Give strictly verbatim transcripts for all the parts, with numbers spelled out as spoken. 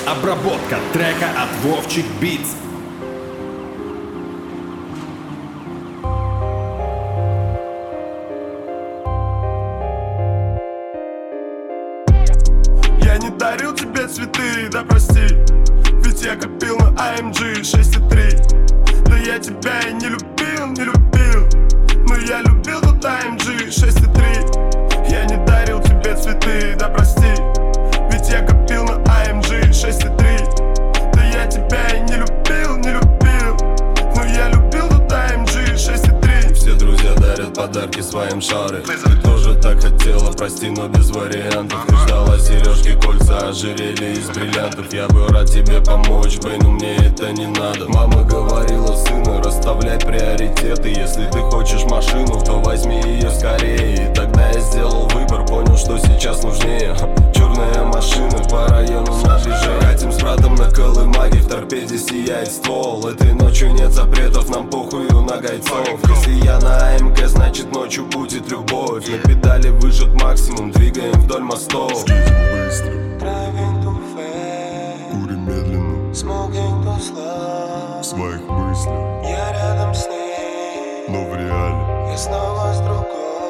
Обработка трека от Вовчик Битс. Я не дарил тебе цветы, да прости, ведь я копил на эй эм джи шесть и три. Да я тебя и не любил, не любил, но я любил тот эй эм джи шесть и три. Я не дарил тебе цветы, да прости, ведь я копил на эй эм джи шесть и три. Да я тебя и не любил, не любил, но я любил тот эй эм джи шесть и три. Все друзья дарят подарки своим шары. Ты тоже так хотела, прости, но без вариантов. Ты ждала сережки, кольца, ожерелья из бриллиантов. Я бы рад тебе помочь, бэй, но мне это не надо. Мама говорила, сына, расставляй приоритеты. Если ты хочешь машину, то возьми ее скорее. И тогда я сделал выбор, понял, что сейчас нужнее черная машина по району на движение. Катим с братом на Колымаге, в торпеде сияет ствол. Этой ночью нет запретов, нам похую на гайцов. Если я на эй эм ка, значит ночью будет любовь. На педали выжат максимум, двигаем вдоль мостов. Driving too fast, Курим медленно, smoking too slow. в своих мыслях, Я рядом с ней, но в реале. и снова с другой.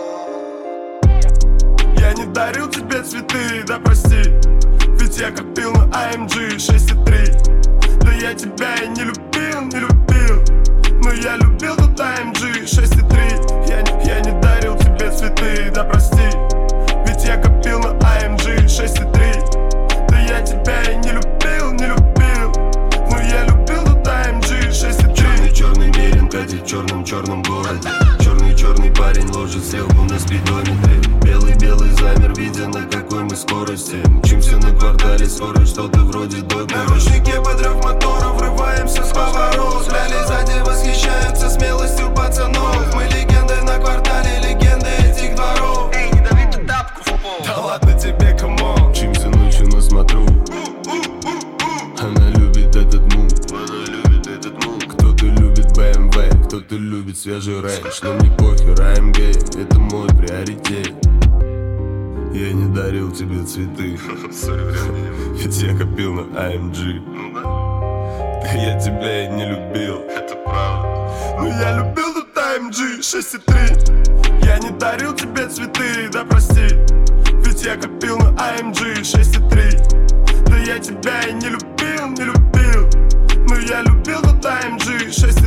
Я не дарил тебе цветы, да прости, ведь я копил на эй эм джи шесть и три. Да я тебя и не любил, не любил, но я любил тот эй эм джи шесть и три. Я, не- я не дарил тебе цветы, да прости, ведь я копил на эй эм джи шесть и три. Да я тебя и не любил, не любил, но я любил тот эй эм джи шесть и три. Черный-черный мерин катит в черном-черном городе. Черный-черный парень ложит стрелку на спидометре. Белый-белый замер, видя на какой мы скорости. Мчимся на квартале, скорость что-то вроде до города. Наручники подрыв мотора, врываемся с поворот. Ляли сзади восхищаются смелостью пацанов. Мы легенды на квартале, легенды этих дворов. Эй, не дави ты тапку в пол. Да ладно тебе, камон. Мчимся ночью на смотру. Она любит этот мув. Она любит этот мув. Кто-то любит бэ эм вэ, кто-то любит свежий рэш. Но мне похер, эй эм джи, это мой приоритет. Я не дарил тебе цветы, ведь я копил на эй эм джи. Да я тебя и не любил, это правда. Но я любил тот эй эм джи шесть и три. Я не дарил тебе цветы, да прости, ведь я копил на эй эм джи шесть и три. Да я тебя и не любил, не любил, но я любил тот эй эм джи шесть и три.